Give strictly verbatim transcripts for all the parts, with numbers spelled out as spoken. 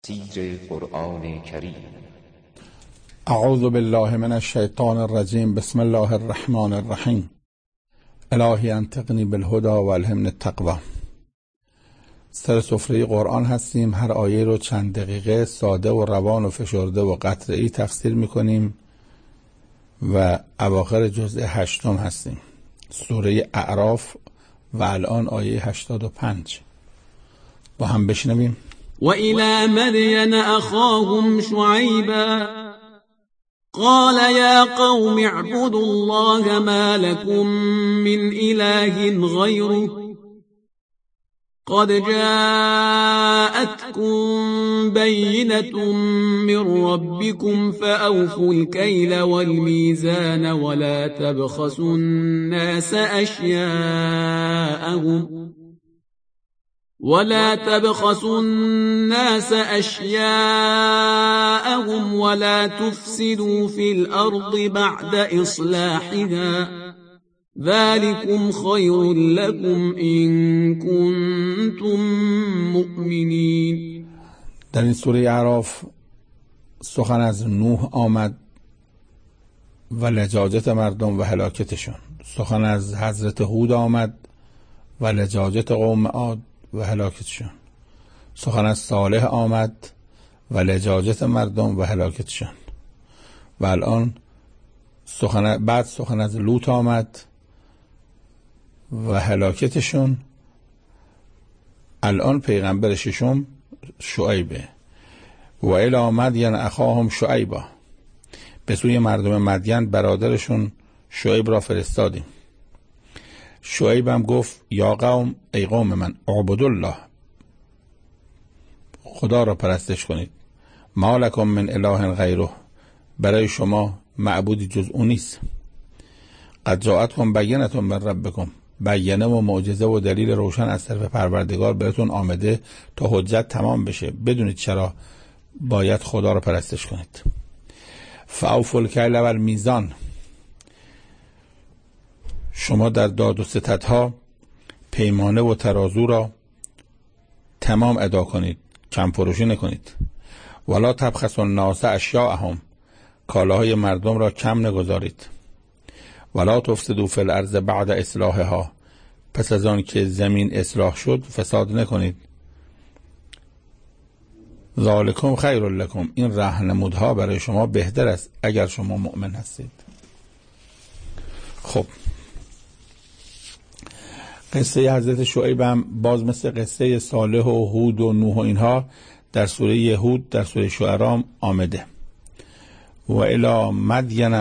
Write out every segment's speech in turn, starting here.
تفسیر قرآن کریم. اعوذ بالله من الشیطان الرجیم. بسم الله الرحمن الرحیم. الهی انطقنی بالهدی و الهمنی التقوی. سر سفره قرآن هستیم. هر آیه رو چند دقیقه ساده و روان و فشرده و قطعی تفسیر میکنیم و اواخر جزء هشتم هستیم، سوره اعراف، و الان آیه هشتاد و پنج. با هم بشنویم. وإلى مدين أخاهم شعيبا قال يا قوم اعبدوا الله ما لكم من إله غيره قد جاءتكم بينة من ربكم فأوفوا الكيل والميزان ولا تبخسوا الناس أشياءهم ولا تبخسوا الناس أشياءهم ولا تفسدوا في الأرض بعد إصلاحها ذلكم خير لكم إن كنتم مؤمنين. در این سوره اعراف سخن از نوح آمد و لجاجت مردم و هلاکتشون. سخن از حضرت هود آمد و لجاجت قوم عاد و هلاکتشون. سخن از صالح آمد و لجاجت مردم و هلاکتشون. و الان سخن بعد سخن از لوط آمد و هلاکتشون. الان پیغمبر ششم شعیبه. و الی مدین اخاهم شعیبا، به سوی مردم مدین برادرشون شعیب را فرستادیم. شعیب هم گفت یا قوم، ای قوم من، اعبدوا الله، خدا را پرستش کنید. ما لکم من اله غیره، برای شما معبودی جز او نیست. قد جاءتکم بینة من ربکم، بیانه و معجزه و دلیل روشن از طرف پروردگار بهتون آمده تا حجت تمام بشه، بدونید چرا باید خدا را پرستش کنید. فاوفوا الکیل و المیزان، شما در داد و ستدها پیمانه و ترازو را تمام ادا کنید، کم فروشی نکنید. ولا تبخسوا الناس اشیاءهم، کالاهای مردم را کم نگذارید. ولا تفسدوا فی الارض بعد اصلاحها، پس از آن که زمین اصلاح شد فساد نکنید. ذالکم خیر لکم، این راهنمودها برای شما بهتر است اگر شما مؤمن هستید. خب، قصه حضرت شعیب هم باز مثل قصه صالح و هود و نوح و اینها در سوره هود در سوره شعراء آمده. و الی مدین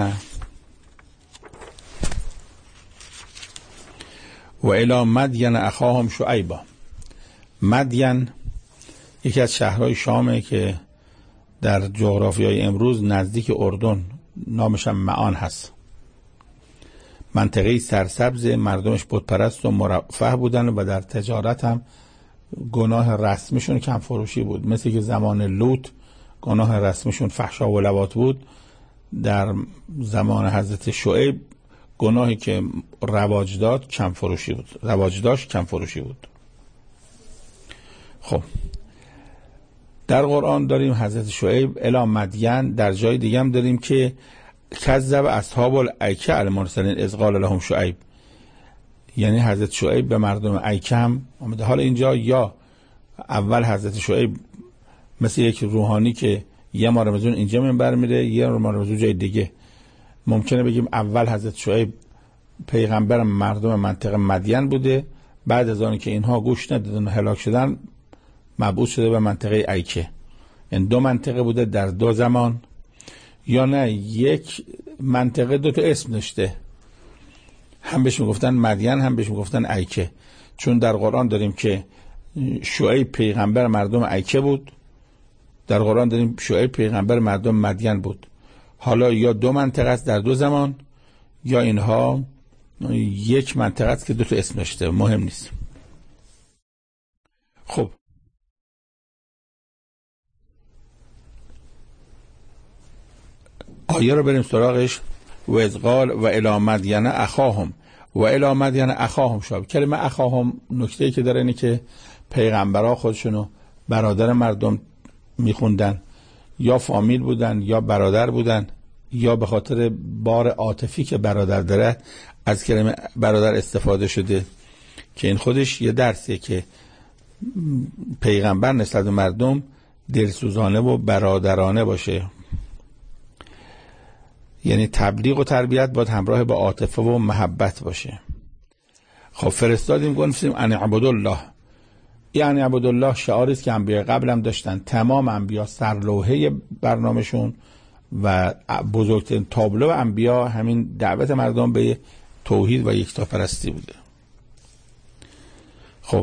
و الی مدین اخاهم شعیبا. مدین یکی از شهرهای شامه که در جغرافیای امروز نزدیک اردن، نامش هم معان هست. منطقه سرسبز، مردمش بتپرست و مرفه بودن و در تجارت هم گناه رسمیشون کم فروشی بود. مثل که زمان لوط گناه رسمیشون فحشا و لواط بود، در زمان حضرت شعیب گناهی که رواج داد کم فروشی بود، رواج داشت کم فروشی بود. خب، در قرآن داریم حضرت شعیب الی مدین، در جای دیگه هم داریم که کذب اصحاب الایکه المرسلین اذ قال لهم شعیب، یعنی حضرت شعیب به مردم ایکه هم آمده. حالا اینجا یا اول حضرت شعیب مثل یک روحانی که یه ما رمزون اینجا منبر میره، یه ما رمزون جای دیگه، ممکنه بگیم اول حضرت شعیب پیغمبر مردم منطقه مدین بوده، بعد از آن که اینها گوش ندادن و هلاک شدن مبعوث شده به منطقه ایکه. یعنی دو منطقه بوده در دو زمان، یا نه یک منطقه دو تا اسم داشته، هم بهش میگفتن مدین هم بهش میگفتن ایکه. چون در قرآن داریم که شعیب پیغمبر مردم ایکه بود، در قرآن داریم شعیب پیغمبر مردم مدین بود. حالا یا دو منطقه است در دو زمان، یا اینها یک منطقه است که دو تا اسم داشته، مهم نیست. خب، آیه رو بریم سراغش. و اذ قال و الی مدین اخاهم و الی مدین اخاهم شعیب. کلمه اخاهم نکته‌ای که داره اینه که پیغمبرها خودشونو برادر مردم میخوندن، یا فامیل بودن یا برادر بودن، یا به خاطر بار عاطفی که برادر داره از کلمه برادر استفاده شده، که این خودش یه درسیه که پیغمبر نسبت به مردم دلسوزانه و برادرانه باشه. یعنی تبلیغ و تربیت باید همراه با عاطفه و محبت باشه. خب فرستادیم گفتیم ان اعبدوا الله، یعنی اعبدوا الله شعاری است که انبیاء قبلم داشتن. تمام انبیاء سرلوحه برنامه‌شون و بزرگترین تابلو انبیاء همین دعوت مردم به توحید و یکتاپرستی بوده. خب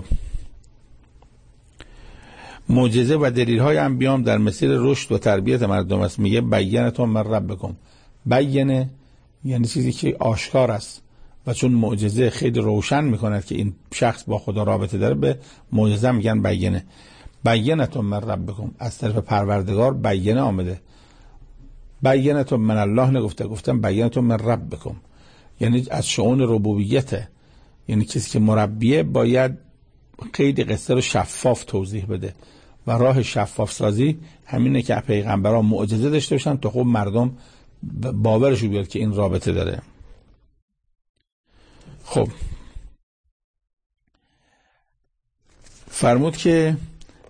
معجزه و دلیل‌های انبیاء هم در مسیر رشد و تربیت مردم است. میگه بینتون من ربکم. بینه یعنی چیزی که آشکار است و چون معجزه خیلی روشن میکند که این شخص با خدا رابطه داره، به معجزه میگن بینه. بینتون من ربکم، از طرف پروردگار بینه آمده. بینتون من الله نگفته، گفتم بینتون من ربکم، یعنی از شؤون ربوبیته. یعنی کسی که مربیه باید خیلی قصه رو شفاف توضیح بده و راه شفاف سازی همینه که پیغمبران معجزه داشته باشن تا خب مردم باورشو بیاد که این رابطه داره. خب فرمود که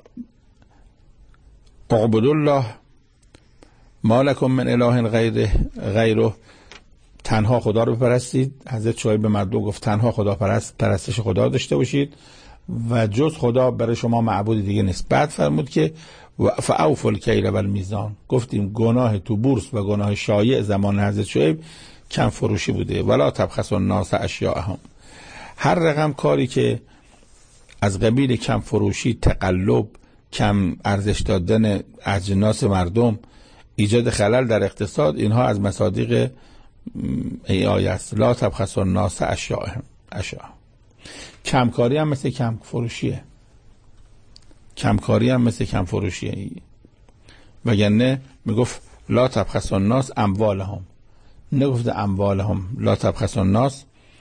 اعبدوا الله ما لکم من اله غیره غیره، تنها خدا رو بپرستید. حضرت شعیب به مردم گفت تنها خدا پرست، پرستش خدا داشته باشید و جز خدا برای شما معبود دیگه نیست. بعد فرمود که فاوفوا الکیل والمیزان. گفتیم گناه تو بورس و گناه شایع زمان حضرت شعیب کم فروشی بوده. ولا تبخسوا الناس اشیاءهم، هر رقم کاری که از قبیل کم فروشی، تقلب، کم ارزش دادن اجناس مردم، ایجاد خلل در اقتصاد، اینها از مصادیق ای آیه است. لا تبخسوا الناس اشیاءهم. اشیاء کمکاری هم مثل کم فروشیه. کمکاری هم مثل کم فروشیه. وگرنه میگفت لا تبخسوا الناس اموالهم، نگفته اموالهم. لا تبخسوا الناس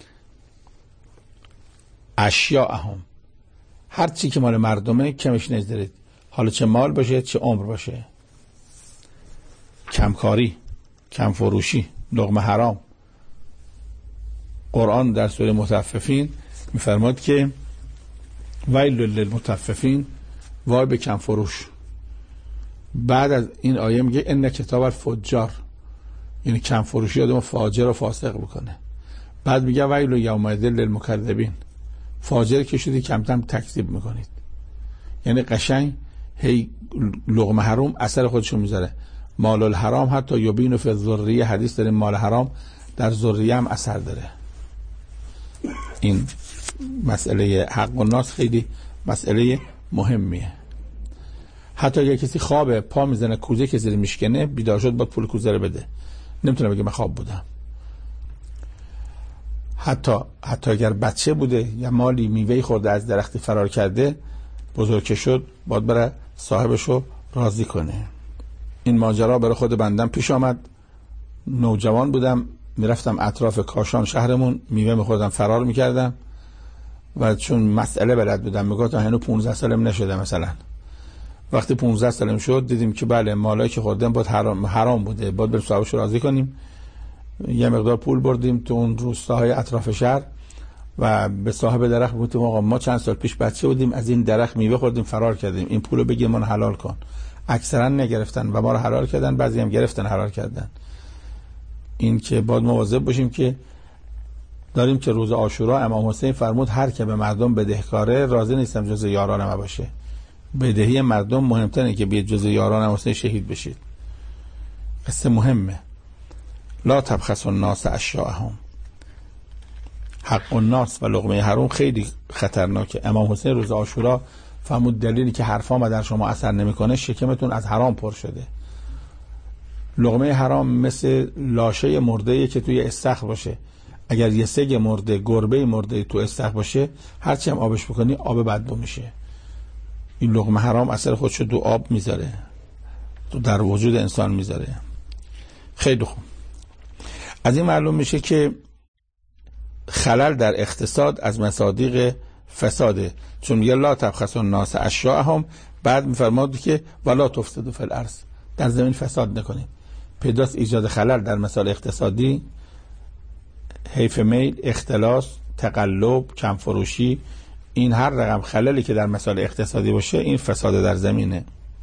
اشیاءهم، هر چی که مال مردمه کمش نذارید، حالا چه مال باشه چه عمر باشه. کمکاری، کم فروشی، لقمه حرام. قرآن در سوره مطففین میفرماد که ویل للمطففین، وای به کم فروش. بعد از این آیه میگه ان کتاب الفجار، یعنی کم فروشی آدمو فاجر و فاسق بکنه. بعد میگه ویل یومئذ للمکذبین، فاجر که شدی کم کم تکذیب میکنید. یعنی قشنگ هی لقمه حرام اثر خودشو میذاره. مال الحرام حتی یبین فی الذریه، حدیث داریم مال حرام در ذریه هم اثر داره. این مسئله حق الناس خیلی مسئله مهمیه. حتی اگه کسی خوابه پا میزنه کوزه که زیر میشکنه، بیدار شد باید پول کوزه رو بده، نمیتونه بگه من خواب بودم. حتی حتی اگر بچه بوده یا مالی میوه خورده از درختی فرار کرده، بزرگ که شد باید بره صاحبشو راضی کنه. این ماجرا برای خود بندم پیش آمد. نوجوان بودم، میرفتم اطراف کاشان شهرمون میوه میخوردم، فرار میکردم و چون مسئله بلد بودم میگفتم هنوز پانزده سالم نشده. مثلا وقتی پانزده سالم شد دیدیم که بله مالایی که خوردم باید حرام, حرام بوده، باید بریم صاحبش رو راضی کنیم. یه مقدار پول بردیم تو اون روستاهای اطراف شهر و به صاحب درخت گفتیم آقا ما چند سال پیش بچه بودیم از این درخت میوه خوردیم فرار کردیم، این پولو بگیر ما حلال کن. اکثرا نگرفتن و ما رو حلال کردن، بعضی هم گرفتن حلال کردن. این که باید مواظب باشیم که داریم که روز عاشورا امام حسین فرمود هر که به مردم بدهکاره راضی نیستم جز یارانم باشه. بدهی مردم مهمتره که بیاد جز یارانم حسین شهید بشید. قصه مهمه. لا تبخسوا الناس اشیاءهم، حق الناس و لقمه حرام خیلی خطرناکه. امام حسین روز عاشورا فرمود دلیلی که حرفام در شما اثر نمیکنه شکمتون از حرام پر شده. لقمه حرام مثل لاشه مرده که توی استخر باشه. اگر یه سگ مرده، گربه مرده تو استخر باشه، هرچی هم آبش بکنی آب بدبو میشه. این لقمه حرام اثر خودشو دو آب میذاره، تو در وجود انسان میذاره. خیلی خوب. از این معلوم میشه که خلل در اقتصاد از مصادیق فساده، چون میگه لا تبخسوا الناس اشیاءهم، بعد میفرماد که ولا تفسدوا فی الارض، در زمین فساد نکنید. پیداست ایجاد خلل در مسائل اقتصادی، حیف میل، اختلاس، تقلب، کم فروشی، این هر رقم خللی که در مسائل اقتصادی باشه این فساد در زمینه.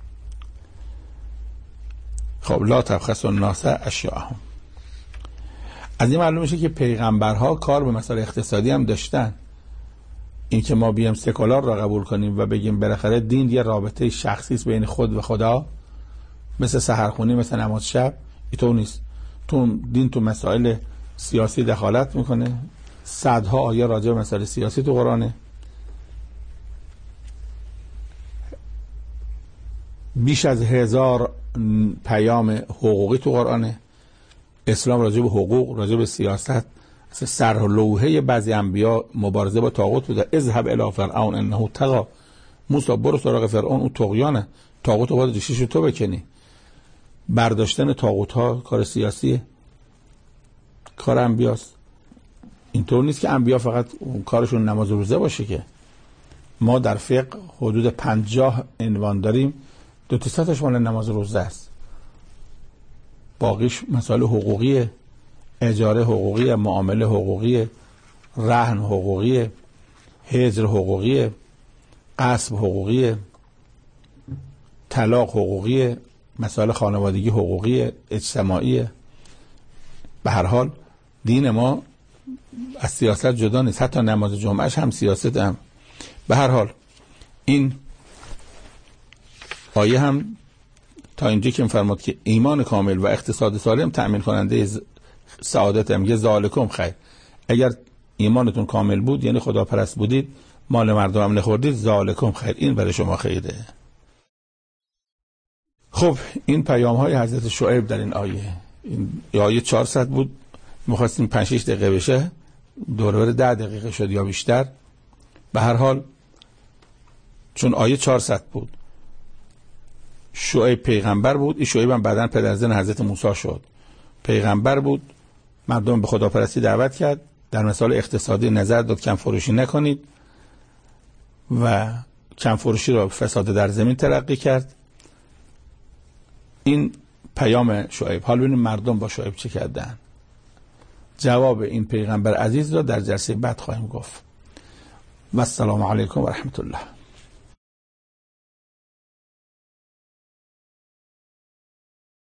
خب لا تبخسوا الناس اشیاءهم. از این معلوم میشه که پیغمبرها کار به مسائل اقتصادی هم داشتن. این که ما بیام سکولار را قبول کنیم و بگیم بالاخره دین یه رابطه شخصی است بین خود و خدا، مثل سحرخونی، مثل نماز شب، اینطور نیست. تو دین تو مسائل سیاسی دخالت میکنه. صدها آیه راجع به مسائل سیاسی تو قرآنه. بیش از هزار پیام حقوقی تو قرآنه. اسلام راجع به حقوق، راجع به سیاست، سر و لوحه بعضی انبیا مبارزه با طاغوت بوده. اذهب الی فرعون انه طغى. موسی برو سراغ فرعون، اون طغیانه، طاغوت رو باید ریشش تو بکنی. برداشتن طاغوت ها کار سیاسیه، کار انبیاست. اینطور نیست که انبیا فقط کارشون نماز و روزه باشه که. ما در فقه حدود پنجاه عنوان داریم، دو تا سطحش مال نماز و روزه است، باقیش مسائل حقوقیه، اجاره حقوقیه، معامله حقوقیه، رهن حقوقیه، هجر حقوقیه، غصب حقوقیه، طلاق حقوقیه، مسائل خانوادگی حقوقیه، اجتماعیه. به هر حال دین ما از سیاست جدا نیست، حتی نماز جمعهش هم سیاست هم. به هر حال این آیه هم تا اینجا که فرمود که ایمان کامل و اقتصاد سالم تأمین کننده سعادت هم. یه ذالکم خیر، اگر ایمانتون کامل بود یعنی خداپرست بودید، مال مردم هم نخوردید، ذالکم خیر، این برای شما خیره. خب این پیام های حضرت شعیب در این آیه، این آیه چهارصد بود، می‌خواستیم پنج شش دقیقه بشه، دور ده دقیقه شد یا بیشتر. به هر حال چون آیه چهارصد بود، شعیب پیغمبر بود، این شعیب هم بعداً پدرزن حضرت موسی شد. پیغمبر بود، مردم به خداپرستی دعوت کرد، در مسائل اقتصادی نظر داد کم فروشی نکنید و کم فروشی را فساد در زمین ترقی کرد. این پیام شعیب. حال ببینیم مردم با شعیب چه کردن. جواب این پیغمبر عزیز را در جلسه بعد خواهیم گفت. و السلام علیکم و رحمت الله.